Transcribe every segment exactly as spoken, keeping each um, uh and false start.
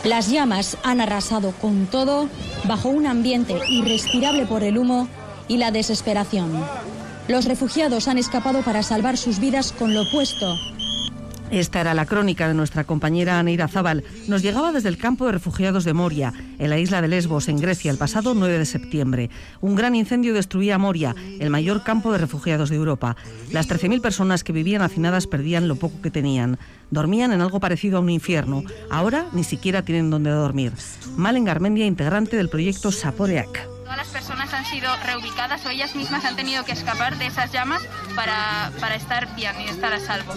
Las llamas han arrasado con todo bajo un ambiente irrespirable por el humo y la desesperación. Los refugiados han escapado para salvar sus vidas con lo opuesto. Esta era la crónica de nuestra compañera Neira Zabal. Nos llegaba desde el campo de refugiados de Moria, en la isla de Lesbos, en Grecia, el pasado nueve de septiembre. Un gran incendio destruía Moria, el mayor campo de refugiados de Europa. Las trece mil personas que vivían hacinadas perdían lo poco que tenían. Dormían en algo parecido a un infierno. Ahora ni siquiera tienen dónde dormir. Malen Garmendia, integrante del proyecto Zaporeak. Todas las personas han sido reubicadas o ellas mismas han tenido que escapar de esas llamas para, para estar bien y estar a salvo.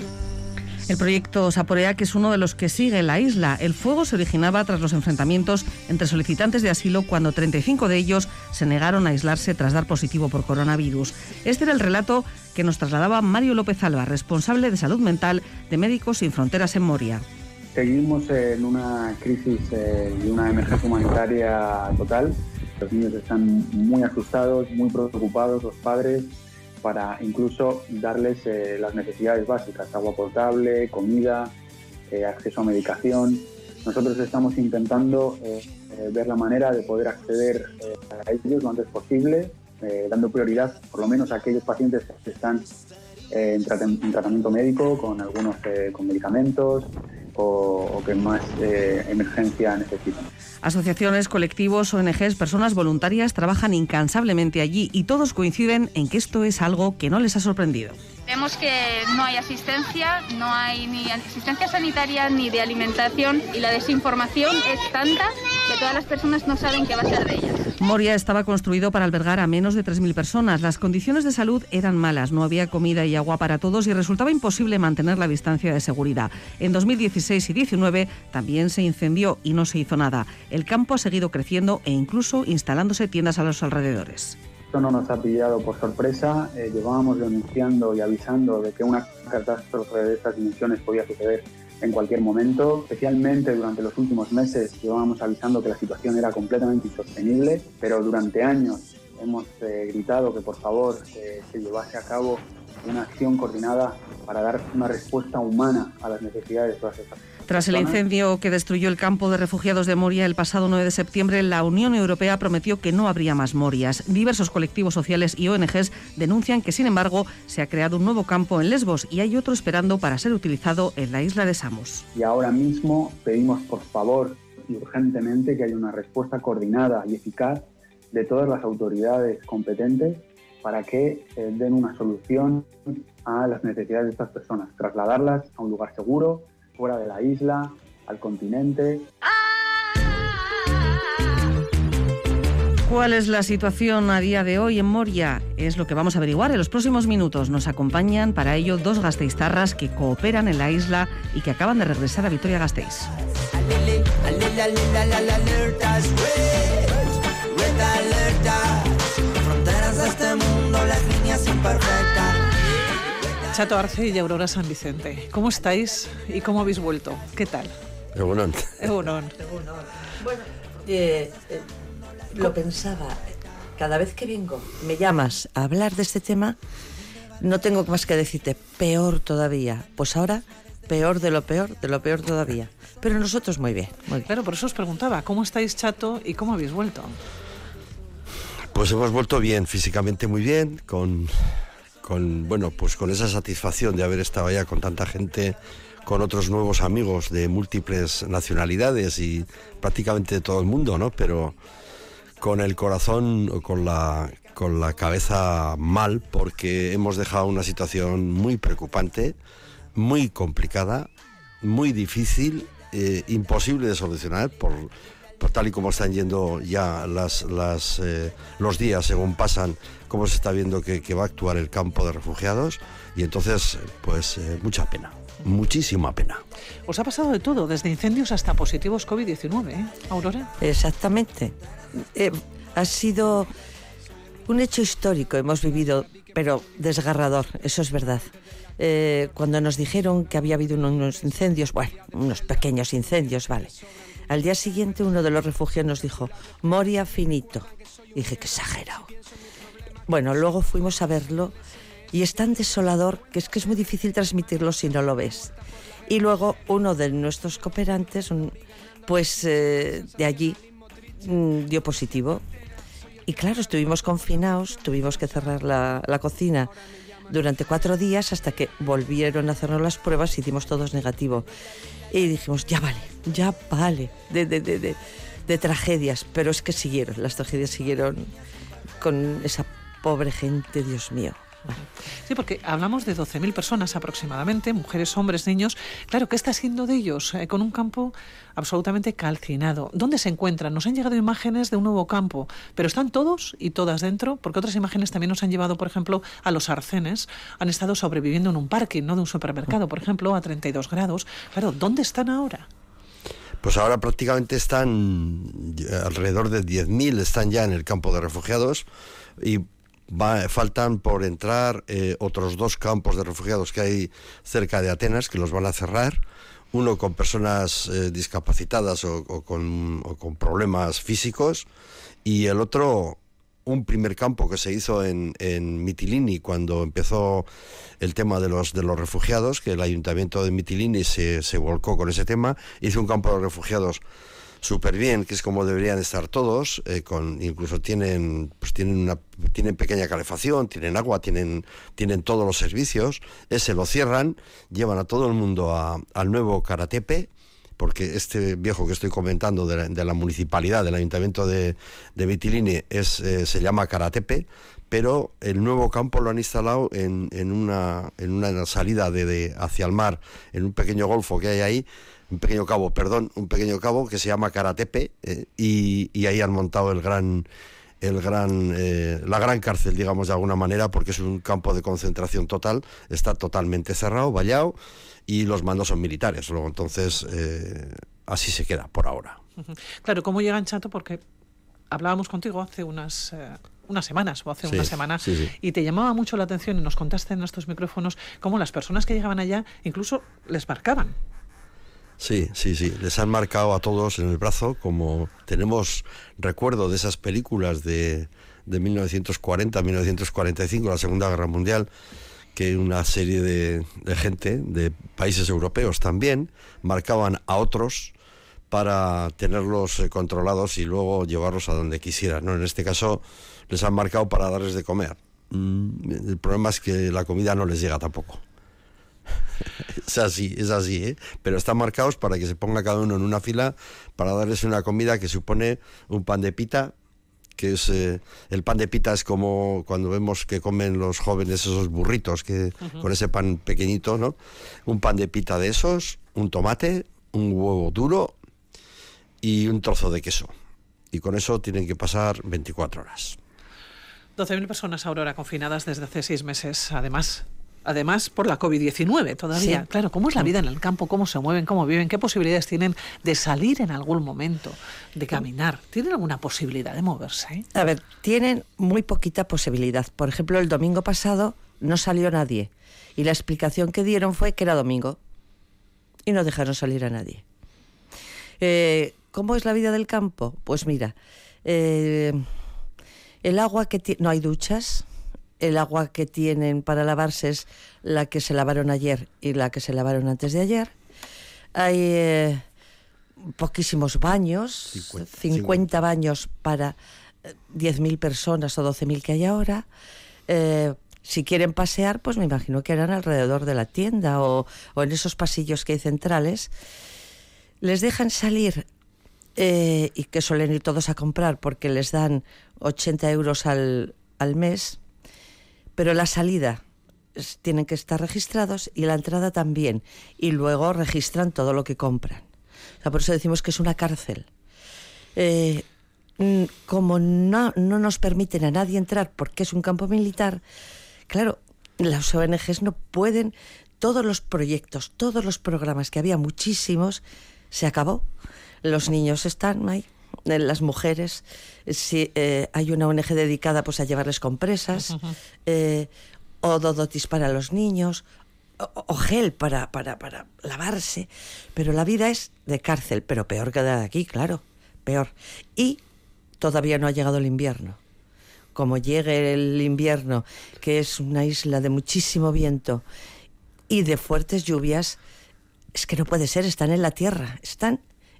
El proyecto Zaporeak es uno de los que sigue la isla. El fuego se originaba tras los enfrentamientos entre solicitantes de asilo cuando treinta y cinco de ellos se negaron a aislarse tras dar positivo por coronavirus. Este era el relato que nos trasladaba Mario López Alba, responsable de salud mental de Médicos Sin Fronteras en Moria. Seguimos en una crisis eh, y una emergencia humanitaria total. Los niños están muy asustados, muy preocupados, los padres, para incluso darles eh, las necesidades básicas, agua potable, comida, eh, acceso a medicación. Nosotros estamos intentando eh, eh, ver la manera de poder acceder eh, a ellos lo antes posible, eh, dando prioridad por lo menos a aquellos pacientes que están eh, en, trat en tratamiento médico, con algunos eh, con medicamentos o, o que más eh, emergencia necesitan. Asociaciones, colectivos, O N Ges, personas voluntarias trabajan incansablemente allí y todos coinciden en que esto es algo que no les ha sorprendido. Vemos que no hay asistencia, no hay ni asistencia sanitaria ni de alimentación y la desinformación es tanta que todas las personas no saben qué va a ser de ellas. Moria estaba construido para albergar a menos de tres mil personas. Las condiciones de salud eran malas, no había comida y agua para todos y resultaba imposible mantener la distancia de seguridad. En dos mil dieciséis y diecinueve también se incendió y no se hizo nada. El campo ha seguido creciendo e incluso instalándose tiendas a los alrededores. Esto no nos ha pillado por sorpresa, eh, llevábamos denunciando y avisando de que una catástrofe de estas dimensiones podía suceder en cualquier momento. Especialmente durante los últimos meses llevábamos avisando que la situación era completamente insostenible, pero durante años hemos eh, gritado que por favor eh, se llevase a cabo una acción coordinada para dar una respuesta humana a las necesidades de todas estas personas. Tras el incendio que destruyó el campo de refugiados de Moria el pasado nueve de septiembre, la Unión Europea prometió que no habría más Morias. Diversos colectivos sociales y O N Ges denuncian que, sin embargo, se ha creado un nuevo campo en Lesbos y hay otro esperando para ser utilizado en la isla de Samos. Y ahora mismo pedimos, por favor, y urgentemente, que haya una respuesta coordinada y eficaz de todas las autoridades competentes para que eh, den una solución a las necesidades de estas personas, trasladarlas a un lugar seguro, fuera de la isla, al continente. ¿Cuál es la situación a día de hoy en Moria? Es lo que vamos a averiguar en los próximos minutos. Nos acompañan para ello dos gasteiztarras que cooperan en la isla y que acaban de regresar a Vitoria-Gasteiz. Chato Arce y Aurora San Vicente, ¿cómo estáis y cómo habéis vuelto? ¿Qué tal? Egunon. Egunon. Bueno, eh, eh, lo pensaba, cada vez que vengo, me llamas a hablar de este tema, no tengo más que decirte, peor todavía. Pues ahora, peor de lo peor, de lo peor todavía. Pero nosotros muy bien, muy bien. Claro, por eso os preguntaba, ¿cómo estáis, Chato, y cómo habéis vuelto? Pues hemos vuelto bien, físicamente muy bien, con... Con, bueno, pues con esa satisfacción de haber estado allá con tanta gente, con otros nuevos amigos de múltiples nacionalidades y prácticamente de todo el mundo, ¿no? Pero con el corazón, con la, con la cabeza mal, porque hemos dejado una situación muy preocupante, muy complicada, muy difícil, eh, imposible de solucionar por... por tal y como están yendo ya las, las, eh, los días según pasan, cómo se está viendo que, que va a actuar el campo de refugiados, y entonces, pues, eh, mucha pena, muchísima pena. Os ha pasado de todo, desde incendios hasta positivos COVID diecinueve, ¿eh, Aurora? Exactamente. Eh, ha sido un hecho histórico, hemos vivido, pero desgarrador, eso es verdad. Eh, cuando nos dijeron que había habido unos incendios, bueno, unos pequeños incendios, vale. Al día siguiente uno de los refugiados nos dijo, Moria finito. Y dije, qué exagerado. Bueno, luego fuimos a verlo y es tan desolador que es que es muy difícil transmitirlo si no lo ves. Y luego uno de nuestros cooperantes, un, pues eh, de allí mmm, dio positivo. Y claro, estuvimos confinados, tuvimos que cerrar la, la cocina durante cuatro días hasta que volvieron a hacernos las pruebas y dimos todos negativo. Y dijimos, ya vale, ya vale, de, de, de, de, de tragedias. Pero es que siguieron, las tragedias siguieron con esa pobre gente, Dios mío. Bueno. Sí, porque hablamos de doce mil personas aproximadamente, mujeres, hombres, niños. Claro, ¿qué está haciendo de ellos? Eh, con un campo absolutamente calcinado. ¿Dónde se encuentran? Nos han llegado imágenes de un nuevo campo, pero ¿están todos y todas dentro? Porque otras imágenes también nos han llevado, por ejemplo, a los arcenes. Han estado sobreviviendo en un parking, no de un supermercado, por ejemplo, a treinta y dos grados. Claro, ¿dónde están ahora? Pues ahora prácticamente están alrededor de diez mil, están ya en el campo de refugiados y Va, faltan por entrar eh, otros dos campos de refugiados que hay cerca de Atenas, que los van a cerrar, uno con personas eh, discapacitadas o, o, con, o con problemas físicos, y el otro, un primer campo que se hizo en, en Mitilini cuando empezó el tema de los, de los refugiados, que el ayuntamiento de Mitilini se, se volcó con ese tema, hizo un campo de refugiados súper bien, que es como deberían estar todos, eh, con incluso tienen pues tienen una tienen pequeña calefacción, tienen agua, tienen tienen todos los servicios. Ese lo cierran, llevan a todo el mundo a, al nuevo Karatepe, porque este viejo que estoy comentando de la, de la municipalidad, del ayuntamiento de, de Mitilini, es, eh, se llama Karatepe, pero el nuevo campo lo han instalado en, en, una, en una salida de, de hacia el mar, en un pequeño golfo que hay ahí, un pequeño cabo, perdón, un pequeño cabo que se llama Karatepe, eh, y, y ahí han montado el gran, el gran, eh, la gran cárcel, digamos de alguna manera, porque es un campo de concentración total, está totalmente cerrado, vallado, y los mandos son militares. Luego entonces eh, así se queda por ahora. Claro, ¿cómo llegan, Chato? Porque hablábamos contigo hace unas eh, unas semanas o hace sí, una semana sí, sí. y te llamaba mucho la atención y nos contaste en estos micrófonos cómo las personas que llegaban allá incluso les marcaban. Sí, sí, sí, les han marcado a todos en el brazo, como tenemos recuerdo de esas películas de, de mil novecientos cuarenta, mil novecientos cuarenta y cinco, la Segunda Guerra Mundial, que una serie de, de gente de países europeos también marcaban a otros para tenerlos eh, controlados y luego llevarlos a donde quisieran, ¿no? En este caso les han marcado para darles de comer. Mm, el problema es que la comida no les llega tampoco. Es así, es así, ¿eh? Pero están marcados para que se ponga cada uno en una fila para darles una comida que supone un pan de pita, que es eh, el pan de pita es como cuando vemos que comen los jóvenes esos burritos que uh-huh. con ese pan pequeñito, ¿no? Un pan de pita de esos, un tomate, un huevo duro y un trozo de queso. Y con eso tienen que pasar veinticuatro horas. doce mil personas, Aurora, confinadas desde hace seis meses, además. Además, por la covid diecinueve todavía. Sí. Claro, ¿cómo es la vida en el campo? ¿Cómo se mueven? ¿Cómo viven? ¿Qué posibilidades tienen de salir en algún momento? ¿De caminar? ¿Tienen alguna posibilidad de moverse? A ver, tienen muy poquita posibilidad. Por ejemplo, el domingo pasado no salió nadie. Y la explicación que dieron fue que era domingo. Y no dejaron salir a nadie. Eh, ¿Cómo es la vida del campo? Pues mira, eh, el agua que tiene... No hay duchas. El agua que tienen para lavarse es la que se lavaron ayer y la que se lavaron antes de ayer. Hay eh, poquísimos baños, cincuenta, cincuenta baños para diez mil personas o doce mil que hay ahora. Eh, si quieren pasear, pues me imagino que harán alrededor de la tienda o, o en esos pasillos que hay centrales. Les dejan salir eh, y que suelen ir todos a comprar porque les dan ochenta euros al, al mes. Pero la salida es, tienen que estar registrados y la entrada también. Y luego registran todo lo que compran. O sea, por eso decimos que es una cárcel. Eh, como no, no nos permiten a nadie entrar porque es un campo militar, claro, las O N Ges no pueden... Todos los proyectos, todos los programas, que había muchísimos, se acabó. Los niños están ahí. Las mujeres, si eh, hay una O N Ge dedicada pues a llevarles compresas, uh-huh. eh, o dodotis para los niños, o, o gel para, para, para lavarse, pero la vida es de cárcel, pero peor que la de aquí, claro, peor. Y todavía no ha llegado el invierno. Como llegue el invierno, que es una isla de muchísimo viento y de fuertes lluvias, es que no puede ser, están en la tierra, están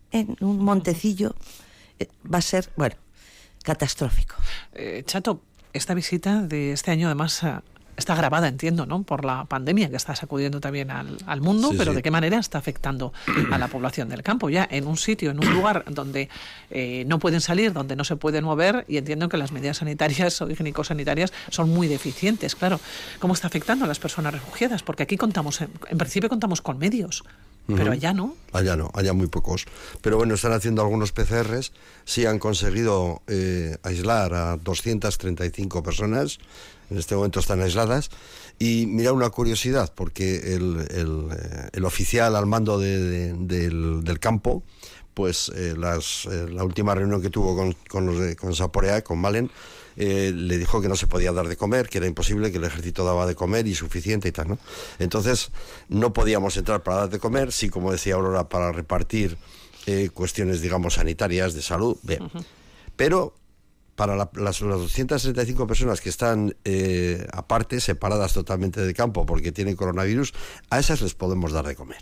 en un montecillo, eh, va a ser, bueno, catastrófico. Eh, Chato, esta visita de este año además eh, está grabada, entiendo, ¿no? Por la pandemia que está sacudiendo también al, al mundo, sí, pero sí. ¿De qué manera está afectando a la población del campo? Ya en un sitio, en un lugar donde eh, no pueden salir, donde no se pueden mover, y entiendo que las medidas sanitarias o higiénico-sanitarias son muy deficientes, claro. ¿Cómo está afectando a las personas refugiadas? Porque aquí contamos, en, en principio contamos con medios. Pero allá no. Allá no, allá muy pocos. Pero bueno, están haciendo algunos P C Rs, sí han conseguido eh, aislar a doscientas treinta y cinco personas, en este momento están aisladas, y mira una curiosidad, porque el, el, el oficial al mando de, de, del, del campo, pues eh, las, eh, la última reunión que tuvo con, con, los de, con Zaporeak, con Malen, Eh, le dijo que no se podía dar de comer, que era imposible, que el ejército daba de comer y suficiente y tal, ¿no? Entonces no podíamos entrar para dar de comer, sí, como decía Aurora, para repartir eh, cuestiones, digamos, sanitarias, de salud, bien. Uh-huh. Pero para la, las, las doscientas treinta y cinco personas que están eh, aparte, separadas totalmente del campo porque tienen coronavirus, a esas les podemos dar de comer.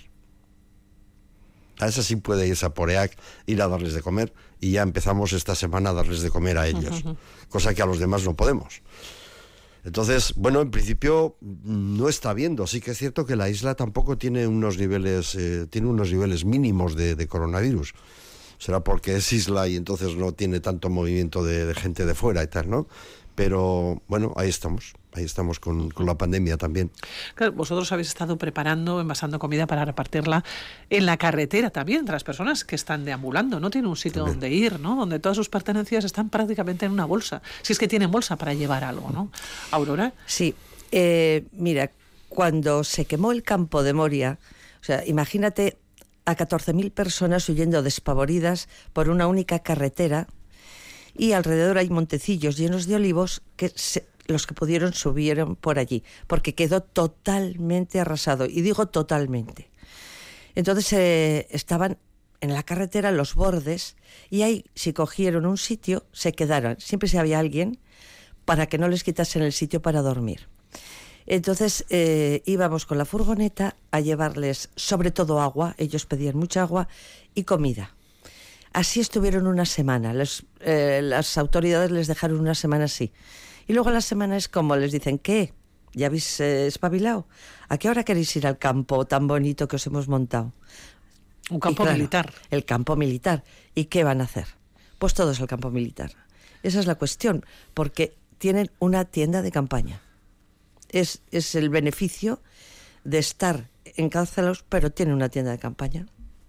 A esas sí puede ir Zaporeak, ir a darles de comer, y ya empezamos esta semana a darles de comer a ellos, uh-huh. cosa que a los demás no podemos. Entonces, bueno, en principio no está viendo. Sí que es cierto que la isla tampoco tiene unos niveles, eh, tiene unos niveles mínimos de, de coronavirus. Será porque es isla y entonces no tiene tanto movimiento de, de gente de fuera y tal, ¿no? Pero bueno, ahí estamos. Ahí estamos con, con la pandemia también. Claro, vosotros habéis estado preparando, envasando comida para repartirla en la carretera también, entre las personas que están deambulando. No tienen un sitio también donde ir, ¿no? Donde todas sus pertenencias están prácticamente en una bolsa. Si es que tienen bolsa para llevar algo, ¿no? Aurora. Sí. Eh, mira, cuando se quemó el campo de Moria, o sea, imagínate a catorce mil personas huyendo despavoridas por una única carretera, y alrededor hay montecillos llenos de olivos que se, los que pudieron subieron por allí, porque quedó totalmente arrasado, y digo totalmente. Entonces eh, estaban en la carretera los bordes, y ahí si cogieron un sitio se quedaron, siempre se había alguien para que no les quitasen el sitio para dormir. Entonces eh, íbamos con la furgoneta a llevarles sobre todo agua, ellos pedían mucha agua, y comida. Así estuvieron una semana, les, eh, las autoridades les dejaron una semana así. Y luego a la semana es como les dicen, ¿qué? ¿Ya habéis eh, espabilado? ¿A qué hora queréis ir al campo tan bonito que os hemos montado? Un campo claro, militar. El campo militar. ¿Y qué van a hacer? Pues todos al campo militar. Esa es la cuestión, porque tienen una tienda de campaña. Es, es el beneficio de estar encárcelados, pero tienen una tienda de campaña.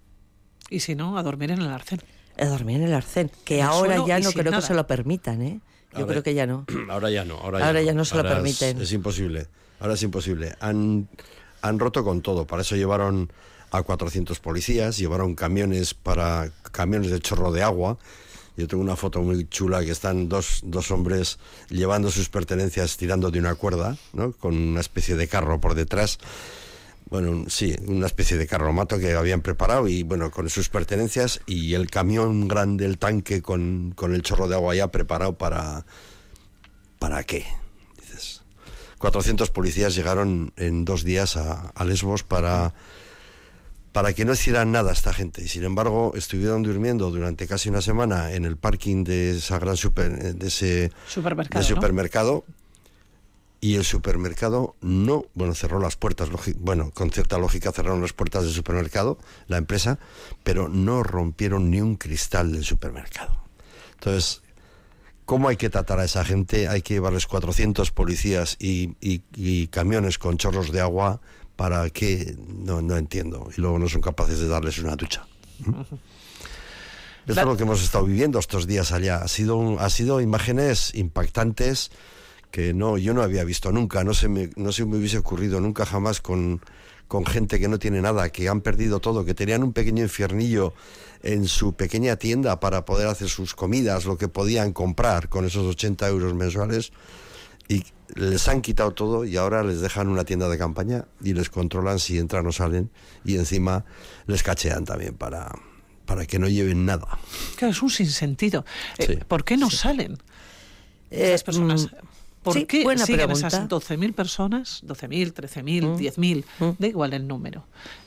Y si no, a dormir en el arcén. A dormir en el arcén, que ahora ya no creo nada. que se lo permitan, ¿eh? Yo ahora, creo que ya no. Ahora ya no. Ahora ya, ahora no. ya no se ahora lo permiten. Es, es imposible. Ahora es imposible. Han, han roto con todo. Para eso llevaron a cuatrocientos policías, llevaron camiones para camiones de chorro de agua. Yo tengo una foto muy chula que están dos, dos hombres llevando sus pertenencias tirando de una cuerda, ¿no? Con una especie de carro por detrás. Bueno, sí, una especie de carromato que habían preparado, y bueno, con sus pertenencias, y el camión grande, el tanque con, con el chorro de agua ya preparado para... ¿Para qué? Dices, cuatrocientos policías llegaron en dos días a, a Lesbos para, para que no hicieran nada esta gente, y sin embargo estuvieron durmiendo durante casi una semana en el parking de esa gran super, de ese supermercado, de supermercado ¿no? Y el supermercado no, bueno, cerró las puertas, bueno, con cierta lógica cerraron las puertas del supermercado, la empresa, pero no rompieron ni un cristal del supermercado. Entonces, ¿cómo hay que tratar a esa gente? Hay que llevarles cuatrocientos policías y, y, y camiones con chorros de agua, ¿para qué? No, no entiendo. Y luego no son capaces de darles una ducha. ¿Mm? Uh-huh. Esto es lo que hemos estado viviendo estos días allá. Ha sido, ha sido imágenes impactantes que no, yo no había visto nunca, no se me, no se me hubiese ocurrido nunca jamás con, con gente que no tiene nada, que han perdido todo, que tenían un pequeño infiernillo en su pequeña tienda para poder hacer sus comidas, lo que podían comprar con esos ochenta euros mensuales, y les han quitado todo, y ahora les dejan una tienda de campaña y les controlan si entran o salen, y encima les cachean también para, para que no lleven nada. Claro, es un sinsentido. Eh, sí. ¿Por qué no sí. salen esas personas? Eh, ¿Por sí, qué buena siguen pregunta. esas doce mil personas, doce mil, trece mil, mm. diez mil, mm. da igual el número? Eh,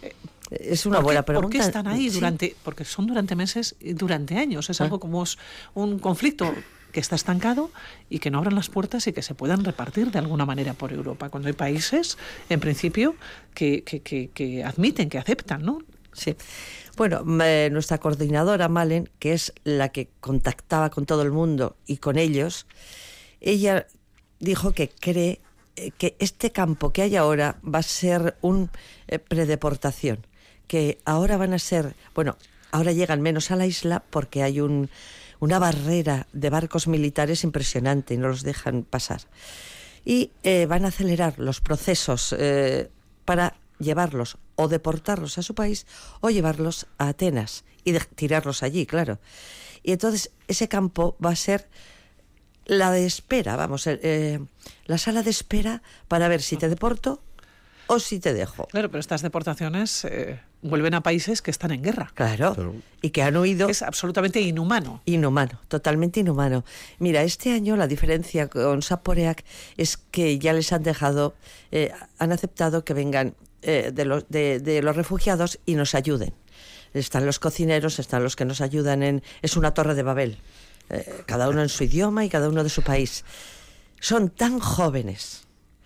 Es una buena pregunta. ¿Por qué están ahí Sí. durante? Porque son durante meses y durante años. Es algo como es un conflicto que está estancado y que no abran las puertas y que se puedan repartir de alguna manera por Europa. Cuando hay países, en principio, que, que, que, que admiten, que aceptan, ¿no? Sí. Bueno, eh, nuestra coordinadora, Malen, que es la que contactaba con todo el mundo y con ellos, ella dijo que cree eh, que este campo que hay ahora va a ser un eh, predeportación, que ahora van a ser, bueno, ahora llegan menos a la isla porque hay un, una barrera de barcos militares impresionante y no los dejan pasar. Y eh, van a acelerar los procesos eh, para llevarlos o deportarlos a su país o llevarlos a Atenas y de, tirarlos allí, claro. Y entonces ese campo va a ser la de espera, vamos, eh, la sala de espera para ver si te deporto o si te dejo. Claro, pero estas deportaciones eh, vuelven a países que están en guerra. Claro, Claro. y que han huido... Es absolutamente inhumano. Inhumano, totalmente inhumano. Mira, este año la diferencia con Zaporeac es que ya les han dejado, eh, han aceptado que vengan eh, de, los, de, de los refugiados y nos ayuden. Están los cocineros, están los que nos ayudan en... Es una torre de Babel, eh, cada uno en su idioma y cada uno de su país. Son tan jóvenes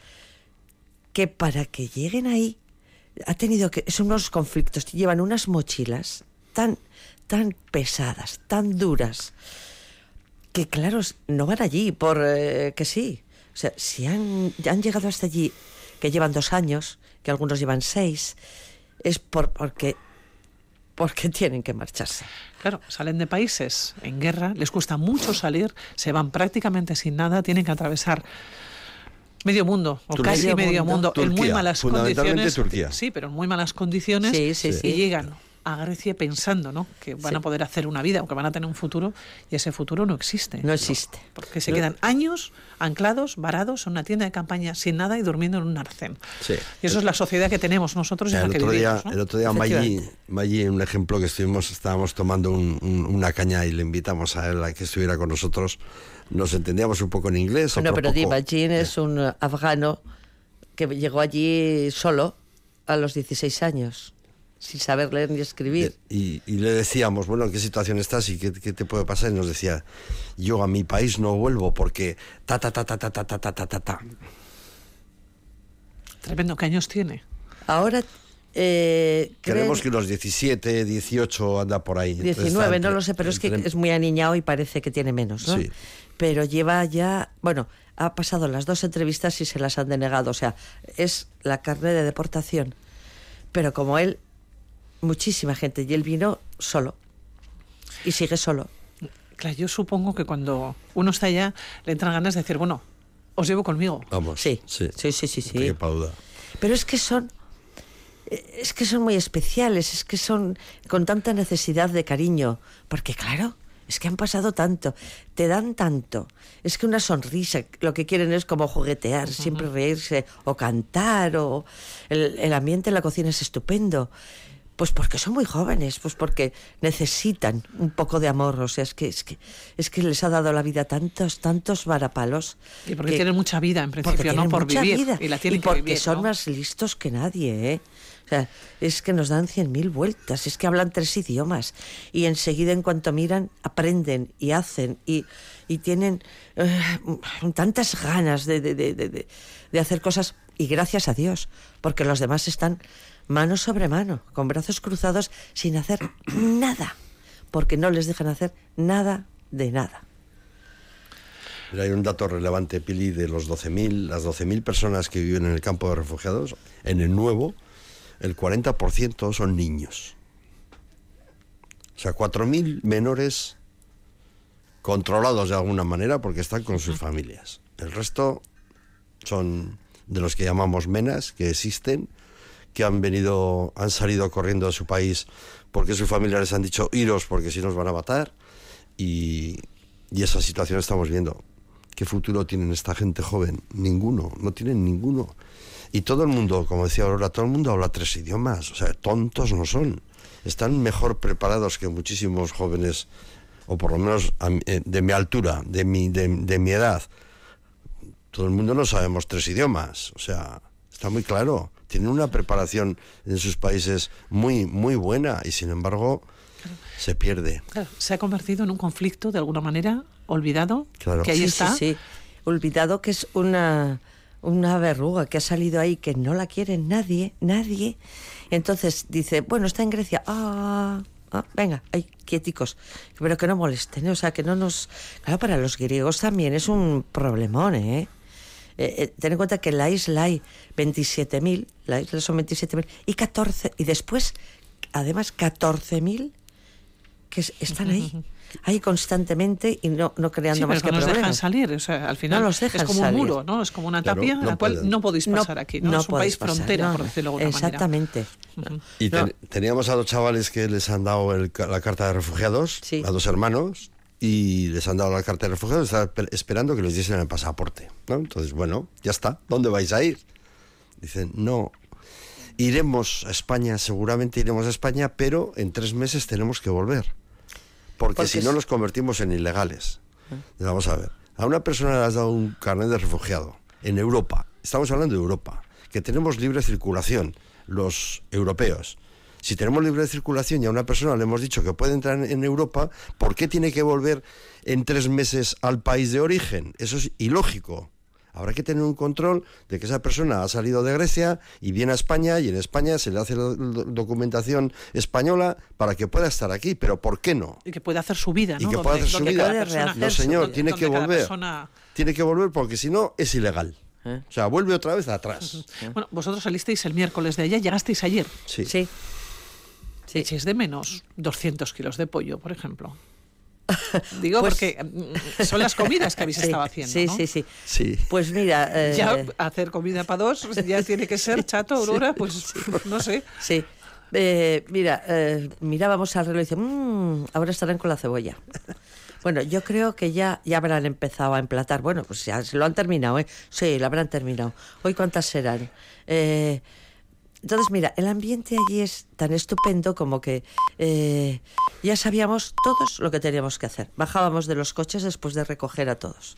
que para que lleguen ahí ha tenido que... Son unos conflictos, llevan unas mochilas tan, tan pesadas, tan duras, que claro, no van allí por eh, que sí. O sea, si han, han llegado hasta allí, que llevan dos años, que algunos llevan seis, es por, porque, porque tienen que marcharse. Claro, salen de países en guerra, les cuesta mucho salir, se van prácticamente sin nada, tienen que atravesar medio mundo, o Turquía. casi medio mundo, Turquía, en muy malas fundamentalmente condiciones. Turquía. Sí, pero en muy malas condiciones. Sí, sí, y sí. llegan a Grecia pensando, ¿no?, que van Sí. a poder hacer una vida o que van a tener un futuro, y ese futuro no existe. No existe. Porque se quedan años anclados, varados en una tienda de campaña sin nada y durmiendo en un arcén. Sí. Y eso es la sociedad que tenemos nosotros y en El la que otro día, vivimos, ¿no? el otro día Maggi, Maggi, un ejemplo que estuvimos, estábamos tomando un- un- una caña y le invitamos a él a que estuviera con nosotros. Nos entendíamos un poco en inglés. Bueno, otro pero poco- Imagín es un eh, afgano que llegó allí solo a los dieciséis años, sin saber leer ni escribir. Y, y le decíamos, bueno, ¿en qué situación estás y qué, qué te puede pasar? Y nos decía, yo a mi país no vuelvo porque ta ta ta ta ta ta ta ta ta ta ta. Tremendo, ¿qué años tiene? Ahora eh, Creemos creen- que los diecisiete, dieciocho anda por ahí. Entonces diecinueve, está no entre- lo sé, pero es que entre- es muy aniñado y parece que tiene menos, ¿no? Sí. Pero lleva ya, bueno, ha pasado las dos entrevistas y se las han denegado, o sea, es la carne de deportación. Pero como él, muchísima gente, y él vino solo, y sigue solo. Claro, yo supongo que cuando uno está allá le entran ganas de decir, bueno, os llevo conmigo. Vamos. Sí, sí, sí, sí, sí, sí. Qué pauda. Pero es que son, es que son muy especiales, es que son con tanta necesidad de cariño, porque claro, es que han pasado tanto, te dan tanto, es que una sonrisa, lo que quieren es como juguetear, siempre reírse, o cantar, o el, el ambiente en la cocina es estupendo. Pues porque son muy jóvenes, pues porque necesitan un poco de amor, o sea, es que es que es que les ha dado la vida tantos tantos varapalos. Y porque que- tienen mucha vida, en porque principio, ¿no? tienen Por mucha vivir. vida, Y la tienen que porque vivir, son ¿no? más listos que nadie, ¿eh? O sea, es que nos dan cien mil vueltas, es que hablan tres idiomas y enseguida en cuanto miran aprenden y hacen y, y tienen eh, tantas ganas de, de, de, de, de hacer cosas, y gracias a Dios, porque los demás están mano sobre mano, con brazos cruzados, sin hacer nada, porque no les dejan hacer nada de nada. Pero hay un dato relevante, Pili, de los doce mil, las doce mil personas que viven en el campo de refugiados, en el nuevo, el cuarenta por ciento son niños. O sea, cuatro mil menores controlados de alguna manera porque están con sus familias. El resto son de los que llamamos menas, que existen, que han venido, han salido corriendo de su país porque sus familiares han dicho iros porque si nos van a matar, y, y esa situación estamos viendo. ¿Qué futuro tienen esta gente joven? Ninguno, no tienen ninguno. Y todo el mundo, como decía Aurora, todo el mundo habla tres idiomas, o sea, tontos no son. Están mejor preparados que muchísimos jóvenes, o por lo menos a mi- eh, de mi altura, de mi, de, de mi edad. Todo el mundo no sabemos tres idiomas, o sea, está muy claro. tienen una preparación en sus países muy, muy buena y sin embargo claro. se pierde. Claro, se ha convertido en un conflicto de alguna manera olvidado, claro. que ahí sí, está. Sí, sí, olvidado, que es una, una verruga que ha salido ahí, que no la quiere nadie, nadie. Entonces dice, bueno, está en Grecia, ah... Ah, venga, ay, quieticos, pero que no molesten, ¿eh? O sea, que no nos... Claro, para los griegos también es un problemón, ¿eh? eh, eh ten en cuenta que en la isla hay veintisiete mil, la isla son veintisiete mil, y catorce, y después, además, catorce mil que están ahí, ahí constantemente y no, no creando sí, más que problemas. problemas. No los dejan salir, o sea, al final no los dejan es como salir. un muro, ¿no? Es como una claro, tapia no a la cual pueden. no podéis pasar no, aquí, ¿no? no es un país pasar, frontera, no, por decirlo de alguna exactamente. manera. Exactamente. Y ten, no. teníamos a dos chavales que les han dado el, la carta de refugiados, sí. a dos hermanos, y les han dado la carta de refugiados, están esperando que les diesen el pasaporte, ¿no? Entonces, bueno, ya está, ¿dónde vais a ir? Dicen, no, iremos a España, seguramente iremos a España, pero en tres meses tenemos que volver, porque, porque si no nos convertimos en ilegales. ¿Eh? Vamos a ver, a una persona le has dado un carnet de refugiado en Europa, estamos hablando de Europa, que tenemos libre circulación, los europeos. Si tenemos libre circulación y a una persona le hemos dicho que puede entrar en Europa, ¿por qué tiene que volver en tres meses al país de origen? Eso es ilógico. Habrá que tener un control de que esa persona ha salido de Grecia y viene a España, y en España se le hace la documentación española para que pueda estar aquí. ¿Pero por qué no? Y que pueda hacer su vida, ¿no? Y que pueda hacer su vida. Persona, no, señor, donde, tiene donde que volver. Persona... Tiene que volver porque si no es ilegal. ¿Eh? O sea, vuelve otra vez atrás. Bueno, vosotros salisteis el miércoles de allá, llegasteis ayer. Sí. Sí. Sí. ¿Echéis de menos doscientos kilos de pollo, por ejemplo? Digo, pues, porque son las comidas que habéis sí, estado haciendo, sí, ¿no? sí, sí, sí. Pues mira... Eh, ya hacer comida para dos ya tiene que ser, Chato, Aurora, sí, pues sí. no sé. Sí. Eh, mira, eh, mirábamos al reloj y dice, mmm, ahora estarán con la cebolla. Bueno, yo creo que ya, ya habrán empezado a emplatar. Bueno, pues ya se lo han terminado, ¿eh? Sí, lo habrán terminado. ¿Hoy cuántas serán? Eh, entonces, mira, el ambiente allí es tan estupendo como que eh, ya sabíamos todos lo que teníamos que hacer. Bajábamos de los coches después de recoger a todos.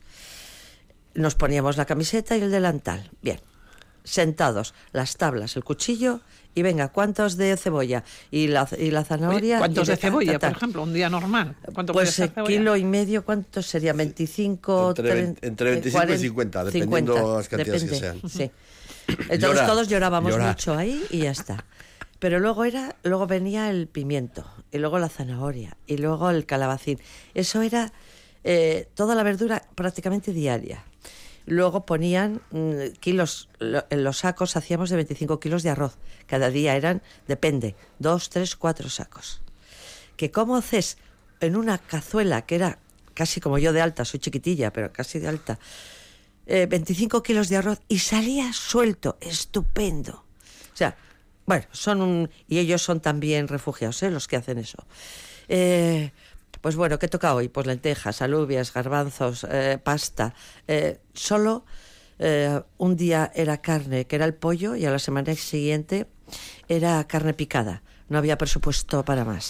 Nos poníamos la camiseta y el delantal. Bien. Sentados, las tablas, el cuchillo y venga, ¿cuántos de cebolla? Y la, y la zanahoria. Oye, ¿cuántos de, de cebolla, ta, ta, ta. por ejemplo, un día normal? ¿Cuánto pues puede ser cebolla? Kilo y medio, ¿cuántos sería? veinticinco, entre, treinta, entre veinticinco cuarenta, y cincuenta, dependiendo de las cantidades depende, que sean. Sí. Entonces Llora, todos llorábamos llora. mucho ahí y ya está. Pero luego era, luego venía el pimiento, y luego la zanahoria, y luego el calabacín. Eso era eh, toda la verdura prácticamente diaria. Luego ponían mmm, kilos, lo, en los sacos hacíamos de veinticinco kilos de arroz. Cada día eran, depende, dos, tres, cuatro sacos. Que cómo haces en una cazuela que era casi como yo de alta, soy chiquitilla, pero casi de alta, eh, veinticinco kilos de arroz y salía suelto, estupendo. O sea, bueno, son un... Y ellos son también refugiados, ¿eh? Los que hacen eso. Eh... Pues bueno, ¿qué toca hoy? Pues lentejas, alubias, garbanzos, eh, pasta. Eh, solo eh, un día era carne, que era el pollo, y a la semana siguiente era carne picada. No había presupuesto para más.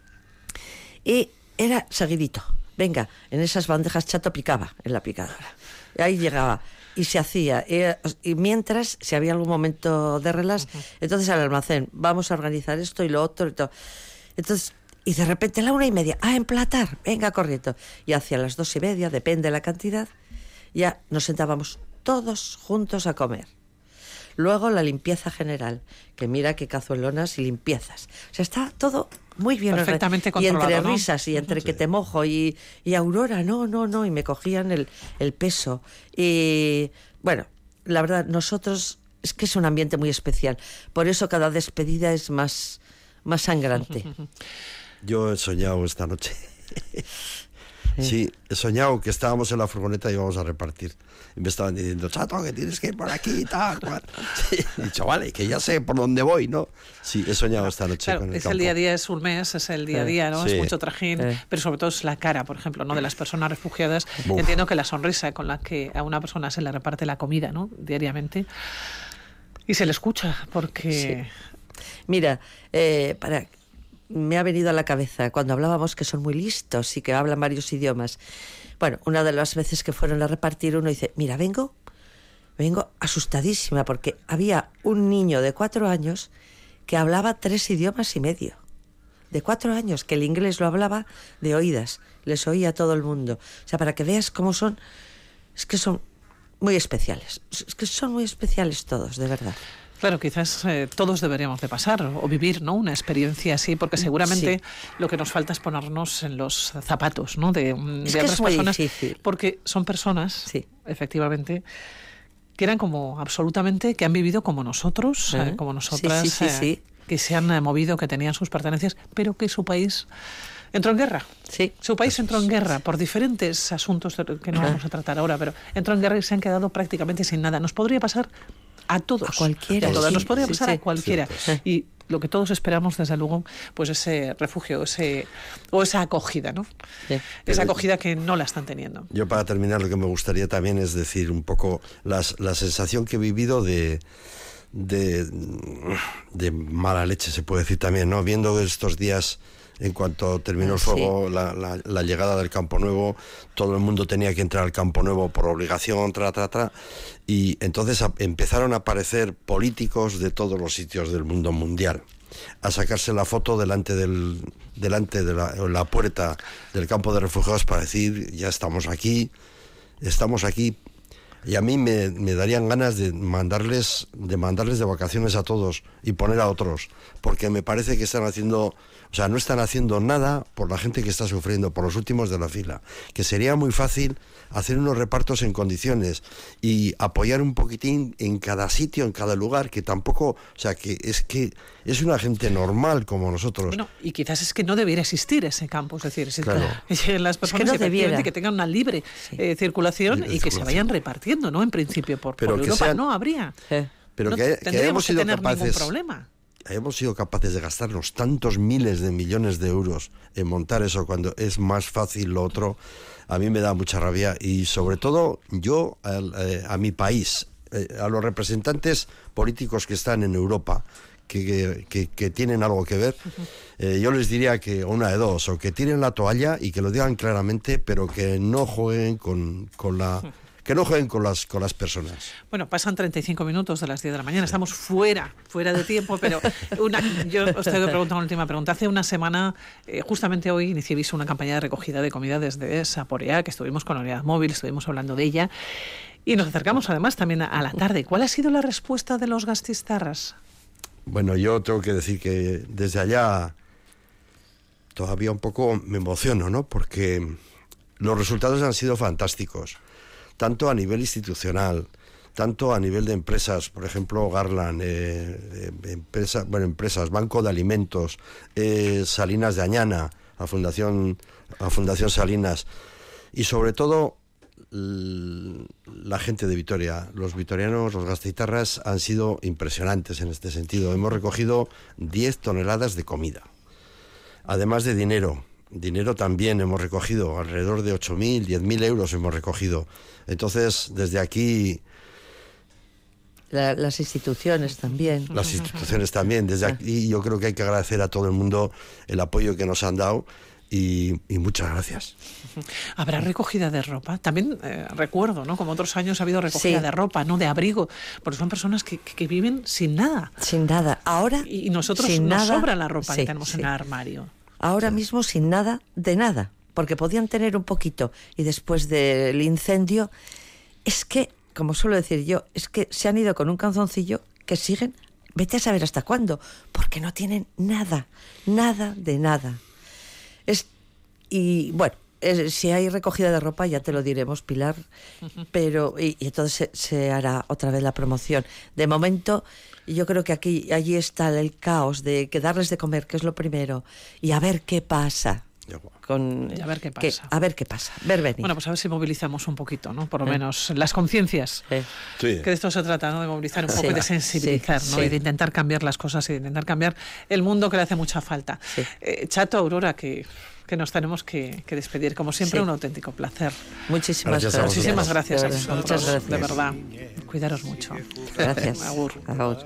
Y era seguidito. Venga, en esas bandejas Chato picaba en la picadora. Y ahí llegaba. Y se hacía. Y, y mientras, si había algún momento de relax, uh-huh. entonces al almacén, vamos a organizar esto y lo otro y todo. Entonces... Y de repente a la una y media, a emplatar, venga corriendo. Y hacia las dos y media, depende de la cantidad, ya nos sentábamos todos juntos a comer. Luego la limpieza general, que mira qué cazuelonas y limpiezas. O sea, está todo muy bien. Perfectamente controlado. Y entre ¿no? risas y entre sí. que te mojo y, y Aurora, no, no, no, y me cogían el, el peso. Y bueno, la verdad, nosotros, es que es un ambiente muy especial. Por eso cada despedida es más, más sangrante. Yo he soñado esta noche. Sí, he soñado que estábamos en la furgoneta y íbamos a repartir. Y me estaban diciendo, Chato, que tienes que ir por aquí y tal. Cual. Sí, he dicho, vale, que ya sé por dónde voy, ¿no? Sí, he soñado esta noche claro, con el es campo. el día a día, es un mes, es el día a día, ¿no? Sí. Es mucho trajín, Sí. pero sobre todo es la cara, por ejemplo, ¿no? De las personas refugiadas. Uf. Entiendo que la sonrisa con la que a una persona se le reparte la comida, ¿no? Diariamente. Y se le escucha, porque... Sí. Mira, eh, para... me ha venido a la cabeza cuando hablábamos que son muy listos y que hablan varios idiomas. Bueno, una de las veces que fueron a repartir, uno dice, mira, vengo vengo asustadísima porque había un niño de cuatro años que hablaba tres idiomas y medio. De cuatro años, que el inglés lo hablaba de oídas, les oía a todo el mundo. O sea, para que veas cómo son, es que son muy especiales, es que son muy especiales todos, de verdad. Claro, quizás eh, todos deberíamos de pasar o vivir, ¿no?, una experiencia así, porque seguramente sí. lo que nos falta es ponernos en los zapatos, ¿no?, de, de es otras que es muy personas, difícil. Porque son personas, sí. efectivamente, que eran como absolutamente, que han vivido como nosotros, ¿Eh? eh, como nosotras, sí, sí, sí, sí. Eh, que se han eh, movido, que tenían sus pertenencias, pero que su país entró en guerra. Sí. Su país entró en guerra por diferentes asuntos que no vamos a tratar ahora, pero entró en guerra y se han quedado prácticamente sin nada. Nos podría pasar a todos. A cualquiera. A todas. Sí, Nos podría sí, pasar sí. a cualquiera. Sí, pues. Y lo que todos esperamos, desde luego, pues ese refugio, ese o esa acogida, ¿no? Sí. Esa acogida que no la están teniendo. Yo, para terminar, lo que me gustaría también es decir un poco las, la sensación que he vivido de... De, de mala leche, se puede decir también, ¿no? Viendo estos días, en cuanto terminó el fuego, sí. la, la, la llegada del Campo Nuevo, todo el mundo tenía que entrar al Campo Nuevo por obligación, tra, tra, tra, y entonces a, empezaron a aparecer políticos de todos los sitios del mundo mundial a sacarse la foto delante del delante de la, la puerta del campo de refugiados para decir, ya estamos aquí, estamos aquí. Y a mí me, me darían ganas de mandarles de mandarles de vacaciones a todos y poner a otros, porque me parece que están haciendo, o sea, no están haciendo nada por la gente que está sufriendo, por los últimos de la fila, que sería muy fácil hacer unos repartos en condiciones y apoyar un poquitín en cada sitio, en cada lugar, que tampoco, o sea, que es que es una gente normal como nosotros. Bueno, y quizás es que no debiera existir ese campo, es decir, es claro. que las personas es que, no que tengan una libre sí. eh, circulación libre y que circulación. se vayan repartiendo, ¿no? En principio, por, pero por que Europa sean, no habría. Eh. Pero no que, que hayamos sido que tener capaces, ningún problema. hayamos sido capaces de gastarnos tantos miles de millones de euros en montar eso cuando es más fácil lo otro, a mí me da mucha rabia. Y sobre todo yo a, a, a mi país, a los representantes políticos que están en Europa, que, que, que tienen algo que ver, eh, yo les diría que una de dos, o que tiren la toalla y que lo digan claramente, pero que no jueguen con, con la... que no jueguen con las con las personas. Bueno, pasan treinta y cinco minutos de las diez de la mañana, estamos fuera, fuera de tiempo, pero una, yo os tengo que preguntar una última pregunta. Hace una semana, eh, justamente hoy, iniciéis una campaña de recogida de comida desde Saporea, que estuvimos con Unidad Móvil, estuvimos hablando de ella, y nos acercamos además también a, a la tarde. ¿Cuál ha sido la respuesta de los gastistarras? Bueno, yo tengo que decir que desde allá todavía un poco me emociono, ¿no? Porque los resultados han sido fantásticos, tanto a nivel institucional, tanto a nivel de empresas, por ejemplo, Garland, eh, empresa, bueno, empresas, Banco de Alimentos, eh, Salinas de Añana, a Fundación, a Fundación Salinas, y sobre todo la gente de Vitoria. Los vitorianos, los gasteiztarras, han sido impresionantes en este sentido. Hemos recogido diez toneladas de comida, además de dinero. Dinero también hemos recogido, alrededor de ocho mil, diez mil euros hemos recogido. Entonces, desde aquí... La, las instituciones también. Las instituciones también. Desde aquí yo creo que hay que agradecer a todo el mundo el apoyo que nos han dado y, y muchas gracias. ¿Habrá recogida de ropa? También eh, recuerdo, ¿no? Como otros años ha habido recogida sí. de ropa, no de abrigo, porque son personas que, que, que viven sin nada. Sin nada. Ahora, y, y nosotros sin nos nada, sobra la ropa sí, que tenemos sí. en el armario. Ahora mismo sin nada de nada, porque podían tener un poquito y después del incendio, es que, como suelo decir yo, es que se han ido con un calzoncillo que siguen, vete a saber hasta cuándo, porque no tienen nada, nada de nada. Es, y bueno, es, si hay recogida de ropa ya te lo diremos, Pilar, uh-huh. pero y, y entonces se, se hará otra vez la promoción. De momento... Yo creo que aquí allí está el caos de que darles de comer, que es lo primero, y a ver qué pasa. Con, y a ver qué pasa. Que, a ver qué pasa. Ver venir. Bueno, pues a ver si movilizamos un poquito, ¿no? Por lo eh. menos las conciencias. Eh. Sí. Que de esto se trata, ¿no? De movilizar un poco sí. y de sensibilizar, sí. ¿no? Sí. Y de intentar cambiar las cosas y de intentar cambiar el mundo que le hace mucha falta. Sí. Eh, Chato, Aurora, que... que nos tenemos que, que despedir. Como siempre, sí. un auténtico placer. Muchísimas gracias. Muchísimas gracias a vosotros. Muchas gracias. De verdad. Cuidaros mucho. Gracias. Agur. Agur.